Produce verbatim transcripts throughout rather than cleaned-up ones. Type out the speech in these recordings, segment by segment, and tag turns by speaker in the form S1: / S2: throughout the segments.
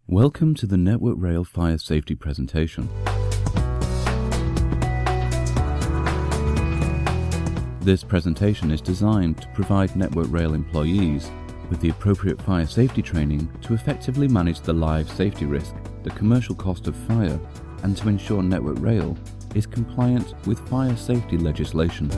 S1: Welcome to the Network Rail Fire Safety presentation. This presentation is designed to provide Network Rail employees with the appropriate fire safety training to effectively manage the live safety risk, the commercial cost of fire, and to ensure Network Rail is compliant with fire safety legislation.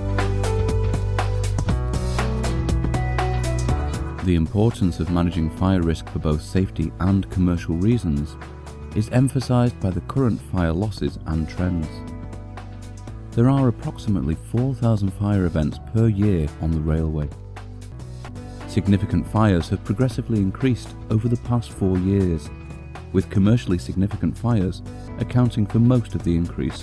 S1: The importance of managing fire risk for both safety and commercial reasons is emphasised by the current fire losses and trends. There are approximately four thousand fire events per year on the railway. Significant fires have progressively increased over the past four years, with commercially significant fires accounting for most of the increase.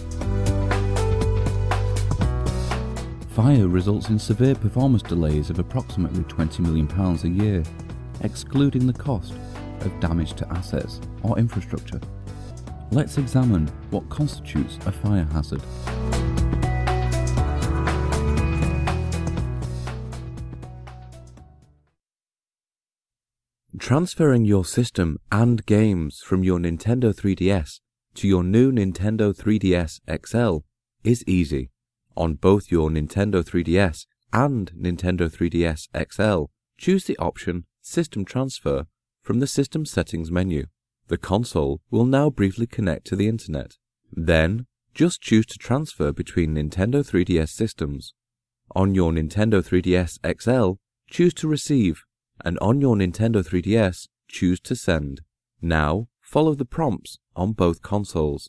S1: Fire results in severe performance delays of approximately twenty million pounds a year, excluding the cost of damage to assets or infrastructure. Let's examine what constitutes a fire hazard. Transferring your system and games from your Nintendo three D S to your new Nintendo three D S X L is easy. On both your Nintendo three D S and Nintendo three D S X L, choose the option System Transfer from the System Settings menu. The console will now briefly connect to the internet. Then, just choose to transfer between Nintendo three D S systems. On your Nintendo three D S X L, choose to receive, and on your Nintendo three D S, choose to send. Now, follow the prompts on both consoles.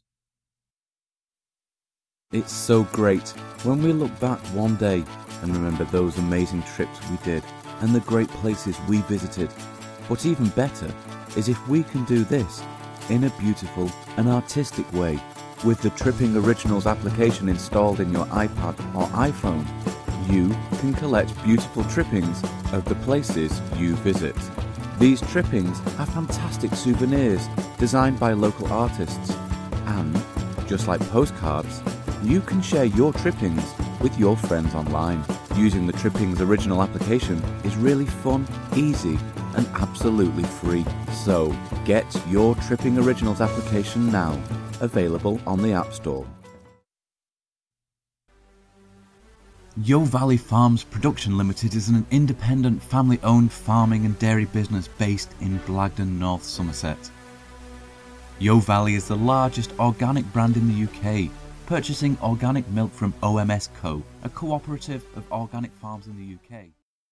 S1: It's so great when we look back one day and remember those amazing trips we did and the great places we visited. But even better is if we can do this in a beautiful and artistic way with the Tripping Originals application installed in your iPad or iPhone. You can collect beautiful trippings of the places you visit. These trippings are fantastic souvenirs designed by local artists, and just like postcards, you can share your trippings with your friends online. Using the Trippings Original application is really fun, easy, and absolutely free. So, get your Tripping Originals application now, available on the App Store. Yo Valley Farms Production Limited is an independent family-owned farming and dairy business based in Blagdon, North Somerset. Yo Valley is the largest organic brand in the U K, purchasing organic milk from O M S Co, a cooperative of organic farms in the U K.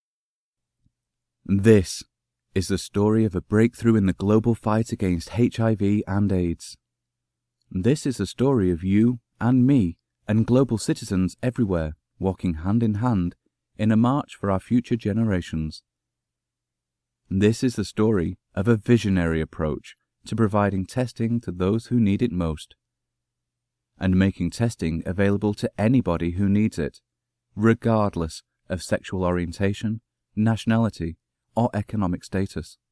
S1: This is the story of a breakthrough in the global fight against H I V and AIDS. This is the story of you and me and global citizens everywhere walking hand in hand in a march for our future generations. This is the story of a visionary approach to providing testing to those who need it most, and making testing available to anybody who needs it, regardless of sexual orientation, nationality, or economic status.